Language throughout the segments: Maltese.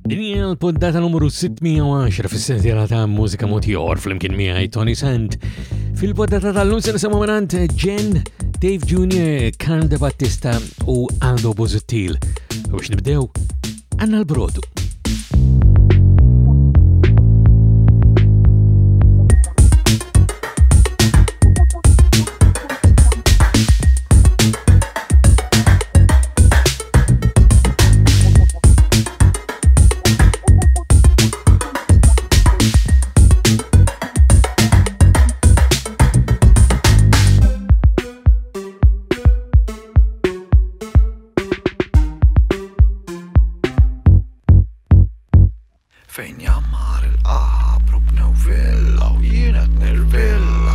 L-poddata numru 610 fis-sensiela ta' mużika motiħor fl-imkien miegħi Tony Sant. Fil-poddata tal-lum se nisimgħu minant Jen, Dave Jr., Carl De Battista u Aldo Bozzottil. U biex nibdew għandna l-brodu. Fejn jammar il-qabru bnew villa u jienet nirvilla.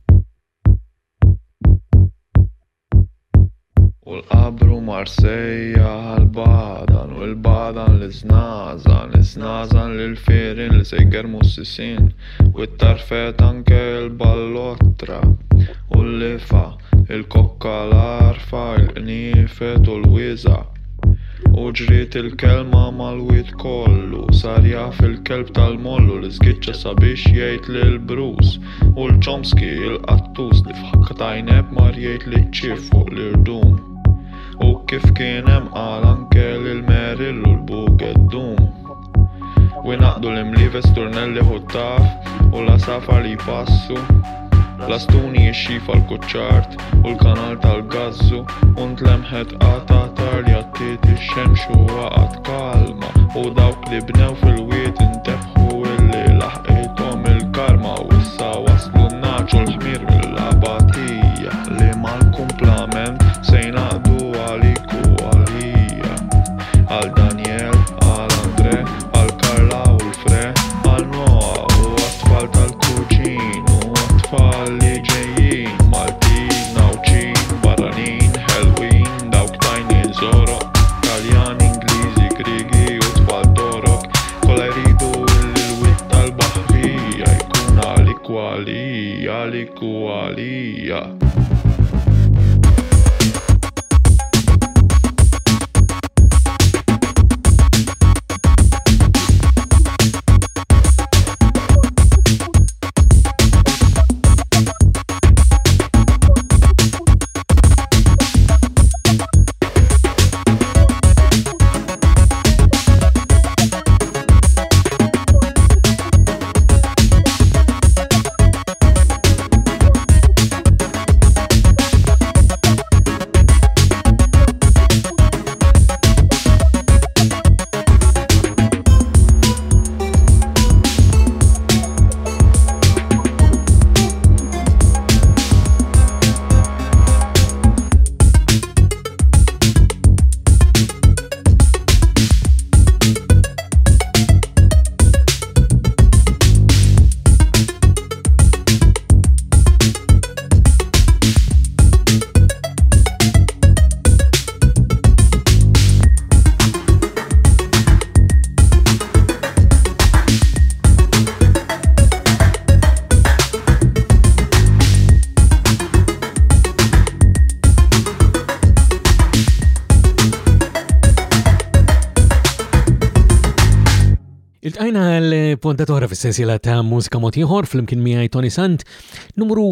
U l-qabru Marsejja għal-badan u l-badan l-iznazan, iznazan l-firin li sejger mussisin u t-tarfet anke l-ballottra u l-lifa, il-kokka l-arfa, il-qnifet u l-wiza. U ġriet il-kelma mal-wit kollu, sar jaf il-kelb tal-mollu li żgiċċa sabiex jgħid lil Bruce u l-Chomsky il-qattus li f'ħakka tajneb mar jgħid li ċif fuq l-irdum. U kif kien hemm qal anke lil Merrill u l-Bugeddum. U naqdu l-imlives turnelli ħuttaf u la safar li jpassu. L-astuni jixxifa l-kuċċart u l-kanal tal-gazzu u ntlemħet qata tarli għattiet ix-xemx u waqgħet kalma u dawk li bnew fil-wiet intefħu illi laħqithom il-karma u issa waslu n-naċu l-ħmir mill-abatija li mal-kumplament se jnaqdu għalik u għalija. Għal Daniel, għal Andre, għal Karla u l-Fre, għal Noa u għat-tfal tal-kuċin u għat-tfal li ġejjin Maltin, Nawċin, Barranin, Halloween, dawk tajnin Zorok, Taljan, Ingliżi, Grigi u tfal Torok, kolla jridu l-witt tal-baħrija jkun għalik u għalija, għalik u għalija. Il-tqajna għal-pontatora fis-sensiela ta' mużika motiħor fl-imkien miegħi Tony Sant numru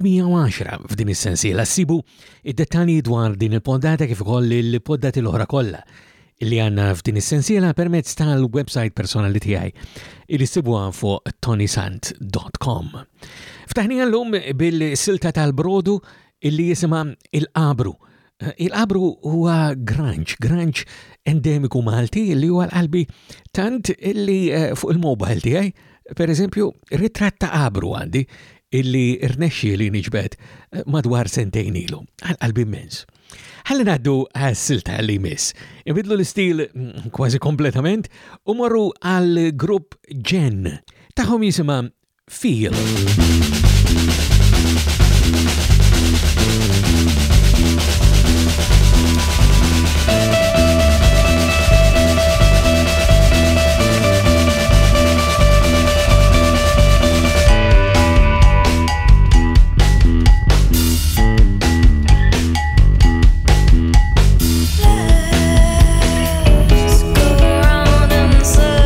610 f'din is-sensiela. Ssibu id-dettalji dwar din il-poddata kif ukoll il-poddati l-oħra kollha li għandna f'din is-sensiela permezz tal-website personali tiegħi li ssibuha fuq tonysant.com. Ftaħnija llum bil-silta tal-brodu illi jisimha il-qabru. Il-qabru huwa grunge endemiku Malti illi huwa l-qalbi tant illi fuq il-mobile tiegħi, per eżempju, ritratt ta' qabru għandi illi rnexxi li niġbed madwar sentejn ilu. Għal-qalbi immens. Ħalli ngħaddu għas-silta li jmiss. Ibidlu l-istil kważi kompletament u morru għal-grupp Jen. Tagħhom jisimha Feel. Let's go around in circles.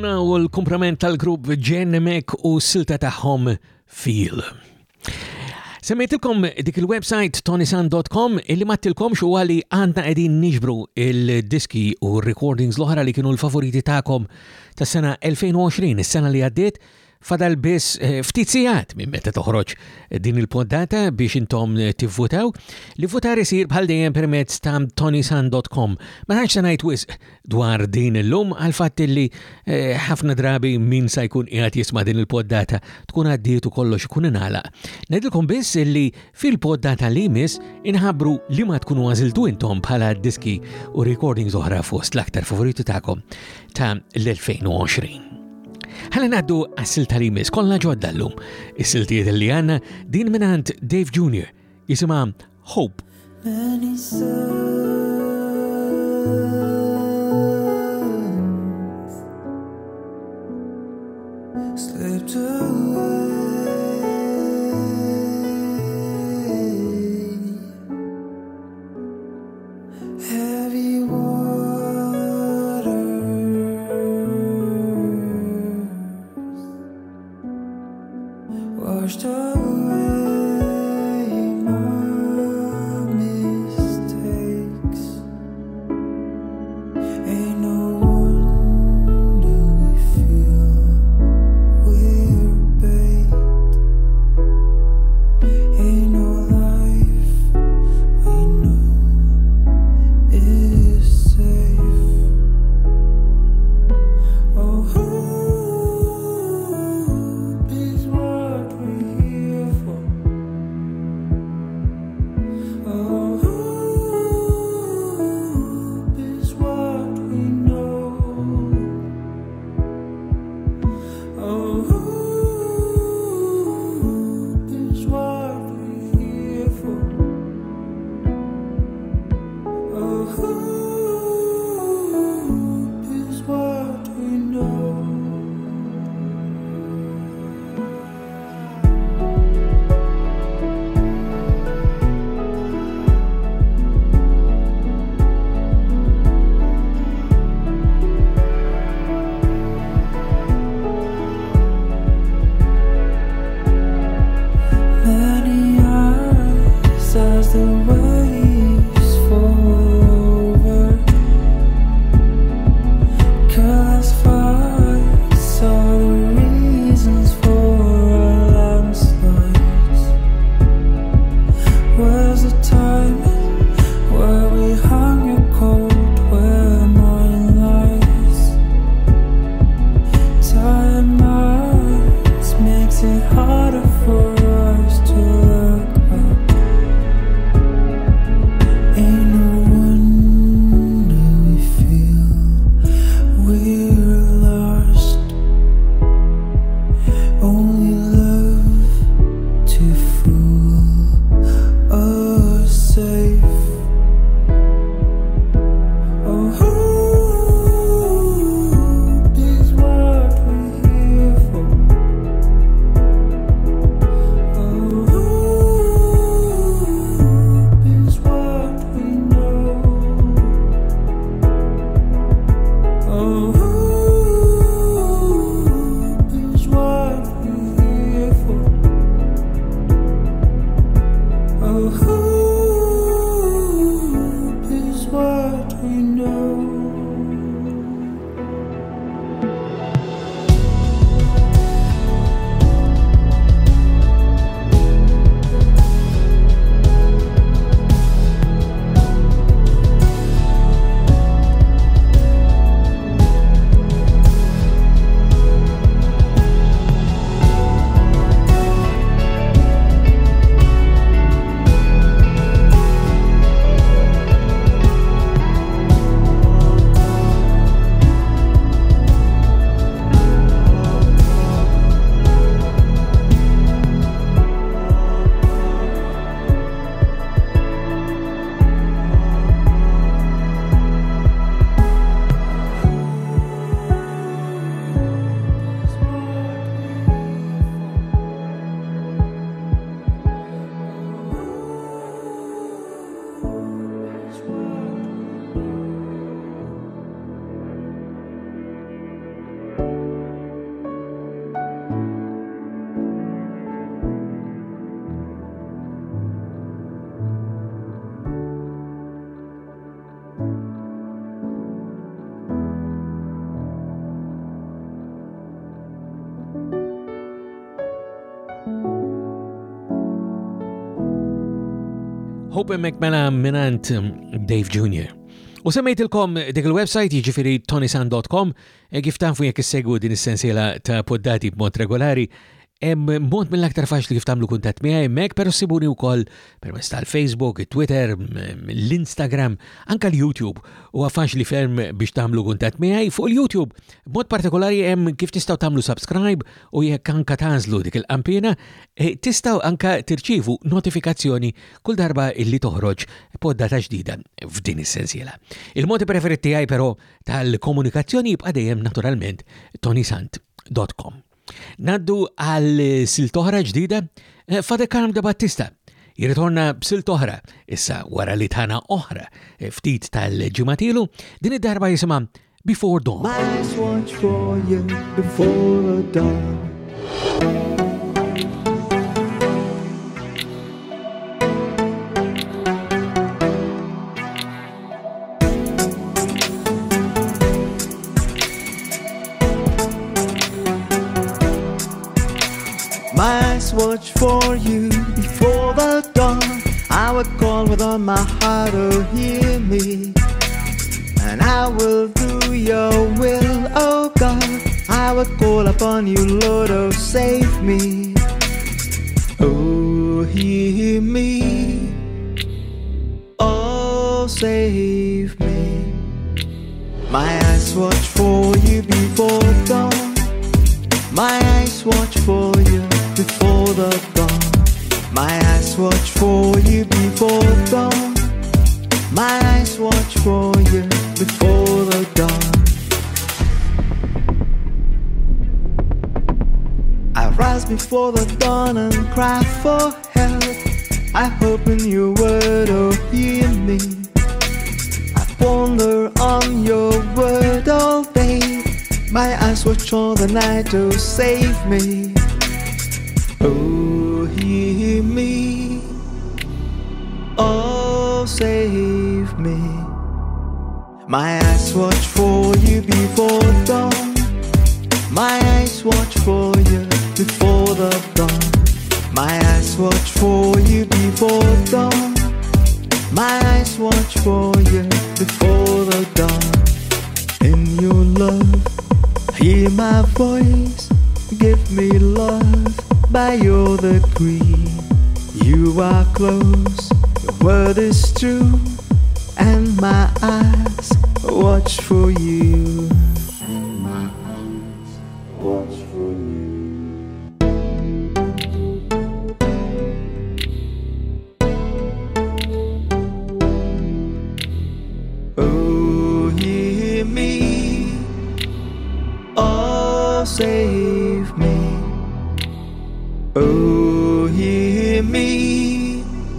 Madonna u l-komprament tal-grupp Jen Mek u s-silta tagħhom Feel. Semmejtilkom dik il-website tonisan.com illi mattilkom xu għalli għandna qegħdin niġbru il-diski u recordings l-oħra li kienu l-favoriti tagħkom tas-sena 2020, is-sena li għaddiet. Fadal biss ftit sigħat minn meta toħroġ din il-poddata biex intom tivvutaw. Li votar isir bħal dejjem permezz ta' tonisan.com. Ma tantx ngħid wisq dwar din illum għal fatt li ħafna drabi min sa jkun qiegħed jisma' din il-poddata tkun għaddiet u kollox ikun ingħalaq. Ngħidilkom biss illi fil-poddata li jmiss inħabbru li ma tkunu għażiltu intom bħala diski u recordings oħra fost l-aktar favoriti tagħkom ta' l-2020. Ħalli ngħaddu għas-silta li jmiss kollha ġodda llum. Is-siltiet li għandna din minant Dave Jr. jisimha Hope. Many suns slipped away. Heavy washed away my mistakes. Ain't no wonder we feel we're bait. Ain't no life we know is safe. Oh, hope is what we're here for. Hope McMana minant Dave Jr. U semmejtilkom dik il-website jiġifieri tonisan.com kif tafu jekk issegwu din is-sensiela ta' poddati b'mod regolari. Mod mill-aktar faċli kif tagħmlu kuntatt miegħi hemmhekk, però ssibuni wkoll permezz tal-Facebook, it-Twitter, l-Instagram, anke l-YouTube huwa faċli ferm biex tagħmlu kuntatt miegħi fuq il-YouTube. B'mod partikolari hemm kif tistgħu tagħmlu subscribe u jekk anke tażlu dik il-qampina tistgħu anke tirċievu notifikazzjoni kull darba illi toħroġ poddata ġdida f'din is-sensiela. Il-modi preferiti tiegħi però tal-komunikazzjoni jibqa' dejjem naturalment tonisant.com. Naddu għal siltoħra ġdida, Father Carm de Battista. Jirritorna b'siltoħra, issa wara li tħana oħra ftit tal-ġimatilu, din id-darba jisima Before Dawn. My eyes watch for you before the dawn. My eyes watch for you before the dawn. I will call with all my heart, oh hear me. And I will do your will, oh God. I will call upon you, Lord, oh save me. Oh hear me, oh save me. My eyes watch for you before dawn. My eyes watch for you before the dawn. My eyes watch for you before dawn. My eyes watch for you before the dawn. I rise before the dawn and cry for help. I hope in your word, oh hear me. I ponder on your word all day. My eyes watch all the night, oh save me. Oh hear me, oh save me. My eyes watch for you before dawn. My eyes watch for you before the dawn. My eyes watch for you before dawn. My eyes watch for you before the dawn. In your love, hear my voice, give me love by your decree. You are close, your word is true, and my eyes watch for you. And my eyes watch for you. Oh, hear me, oh, save me. Oh, hear me,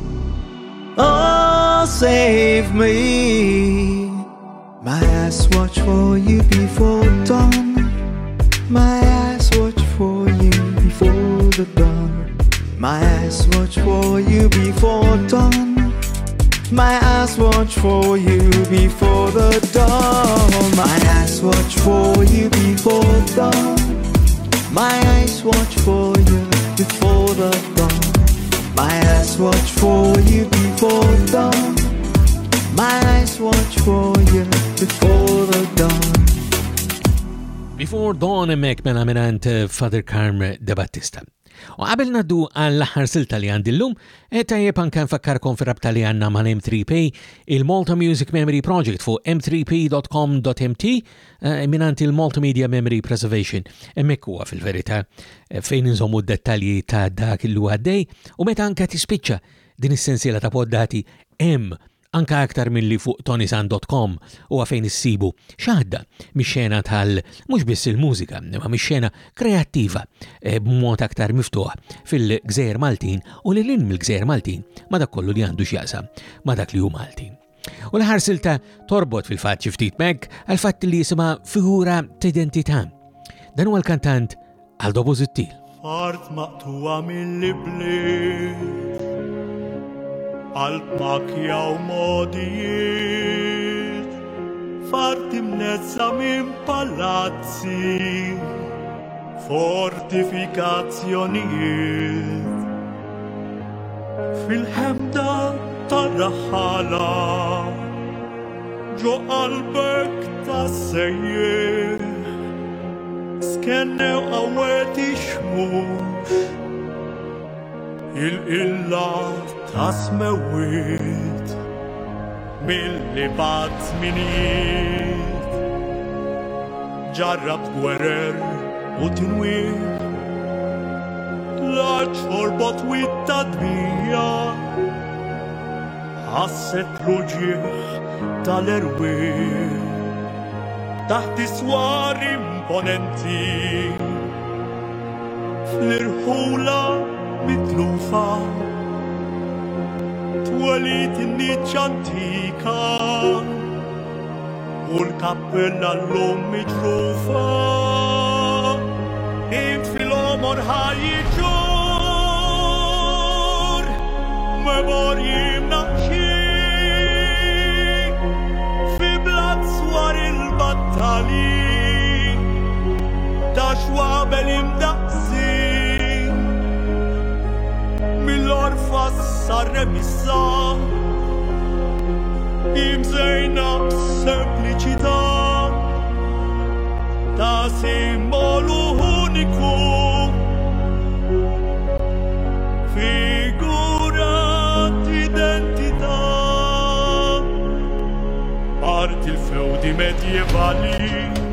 oh, save me. My eyes watch for you before dawn. My eyes watch for you before the dawn. My eyes watch for you before dawn. My eyes watch for you before the dawn. My eyes watch for you before dawn. My eyes watch for you before the dawn. My eyes watch for you before dawn. My eyes watch for you before the dawn. Before Dawn emmek mela minant Father Carm de Battista. U qabel naddu għall-aħħar silta li għandillum, tajjeb anke nfakkarkom fir-rabta li għandna mal-M3P, il-Malta Music Memory Project fuq m3p.com.mt minant il-Multimedia Memory Preservation. Hemmhekk huwa fil-verità fejn inżommu d-dettalji ta' dak il għaddej u meta anke tispiċċa din is-sensiela ta' poddati hemm anka aktar milli fuq tonisan.com u għafejn issibu xaħda mix-xena mhux biss il-mużika, ma mix-xena kreattiva b'mod aktar miftuħ fil-Gżejjer Maltin u lil mill-Gżejjer Maltin ma dak kollu li għandu x'jaqsam ma dak li hu Maltin. U l-aħħar silta torbot fil-fatt xi ftit Meg għal fatt li jisimha figura ta' identità. Dan huwa l-kantant Aldo Busuttil. Fart maqtuwa mill-bliet qalb makja u modijiet, farti mnezza minn palazzi, fortifikazzjonijiet. Fil-ħemda tarraħala ġo qalbek ta' sejjer skennew għawet ixmux il-illa ta' smewit mill-li bad zminiet ġarrab gwerer u tinwir l-arċ forbot witta dmija ħasset ruġieħ tal-erwir taħt iswar imponenti fl-irħula mitlufa twelit in-niċ antika u l-kappella l-lum miġrufa fil-omor ħajġur memorjim naħxi fi blad swar il-battali ta' xwabel imdaqsi mill-orfa s-sarremissa imżejna b'sempliċità ta' simbolu uniku figura d'identità art il-feudi medjevali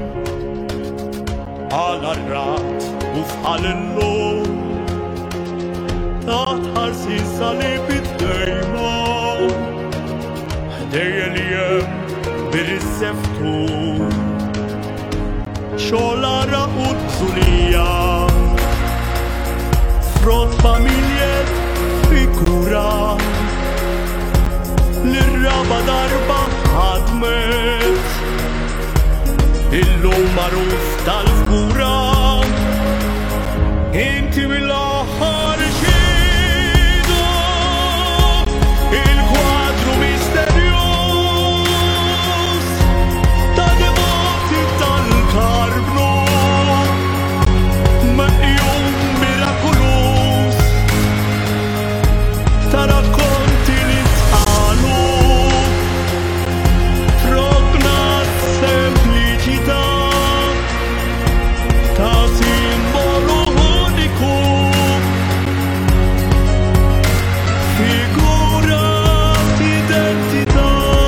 għal-arrat u fħal-illum taħt ħarsin salib id-dejma ħdejja li jem bir-seftu xolara u t-zulija frott familjet fikrura l-raba darba ħadmet illum maruf tal-fkura inti mill-aħħar xidu il-kwadru misterjus ta' devoti tal-karbnu meqjum mirakulus ta' racconti li tqalu frogna semplicità ta' simbolu uniku figura d'identità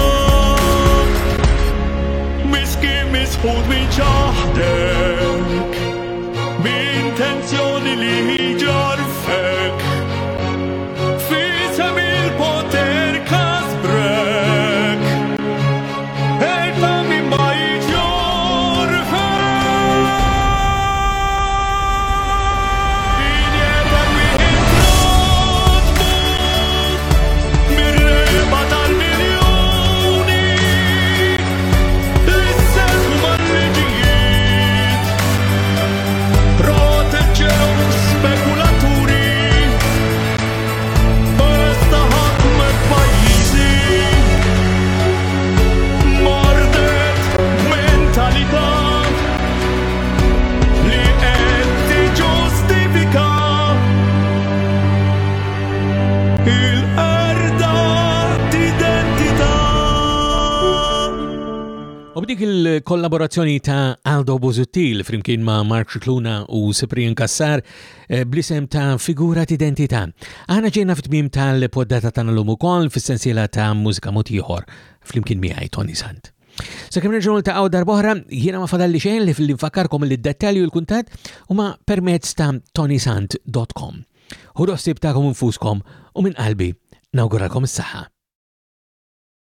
miski misħud min ċaħdek b'intenzjoni li ġarfek fisem il-poter kasbrek elfa min ma jiġorfek injever wieħed mir-reba tal-miljoni l-isselfu mal-liġijiet proteġġew spekulaturi basta ħadmet pajjiżi mordet mentalità li qed tiġġustifika il-qerda d'identità. U b'dik il-kollaborazzjoni ta' Aldo Busuttil flimkien ma' Mark Cicluna u Cyprian Kassar blisem ta' Figura d'identità. Aħna ġejna fit-tmiem tal-poddata tagħna llum ukoll fis-sensiela ta' mużika mod ieħor flimkien miegħi Tony Sant. Sakemm nerġgħu niltaqgħu darb'oħra, jiena ma fadalli xejn li fil-infakkarkom li d-dettalji u l-kuntatt huma permezz ta' tonysant.com. Ħudu ħsieb tagħkom infuskom u minn qalbi nawguralkom is-saħħa.